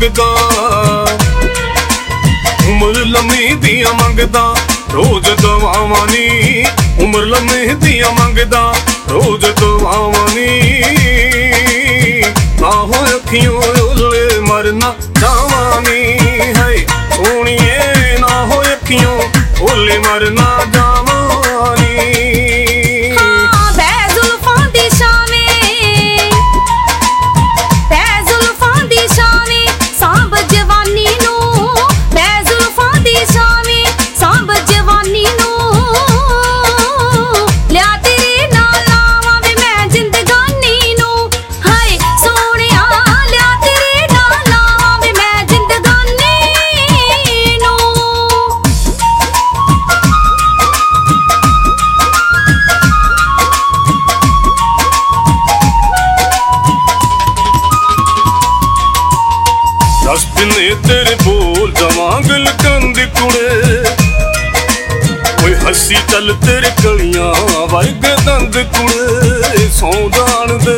मंगदा, उम्र लम्मी दियां मंगदा, रोज दुआवां नी। उम्र लम्मी दियां मंगदा, रोज दुआवां नी। ना हो अखियों ओले मरना जावां नी है सोहणिए, ना हो अखियों ओले मरना जावां नी। दस पिने तेरे बोल जवांगल कंद कुड़े, कोई हसी चल तेरे कलियां वर्ग दंद कुड़े। सौंदान दे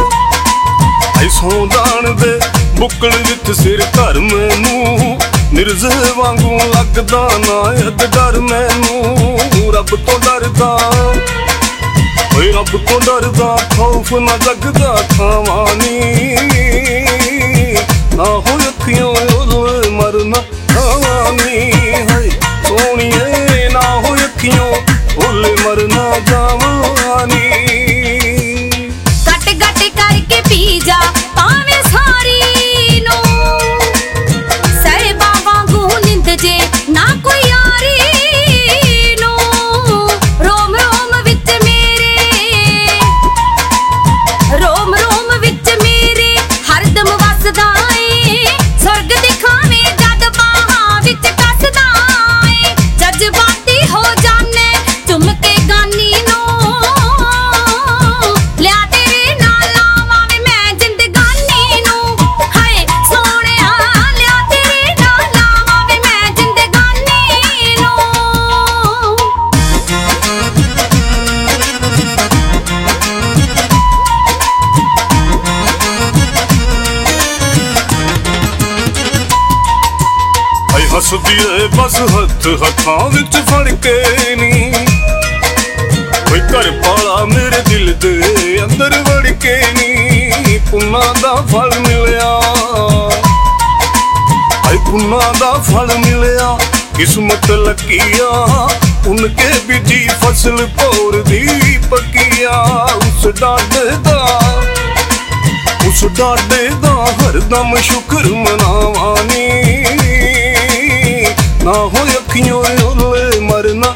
सौंदान दे बुकल विच सिर घर मैनू, मिर्जे वांगू लगदा ना अद डर मैनू। रब तो डरदा रब तो डरदा, खौफ ना जगदा खावां नी। ना हो अखियों ओले मरना जावां नी है सोहणिए, ना हो अखियों ओले मरना जावां नी। गट गट करके पी जा भावें सारी नू, सहबा वांगू निंद जे ना कोई यारी नू। रोम रोम विच मेरे, रोम रोम विच मेरे हरदम वसदा ए। स्वर्ग दिखावे जद बाहां विच कसदा ए। जज्बाती हो जाने चुम के गानी नू, लिया तेरे नाल लावां वे मैं जिंदगानी नू। हाय सोहणिया लिया तेरे नाल लावां वे मैं जिंदगानी नू। हसदी है बस हथ हथां विच फड़ के नी, कोई घर पाला मेरे दिल दे अंदर वड़ के नी। पुन्ना दा फल मिलिया, पुन्ना दा फल मिलिया, किस्मत लकीया उनके बिजी फसल भोर दी पकिया। उस डाडे दा हरदम शुक्र मनावां नी। ना हो अखियों ओले मरना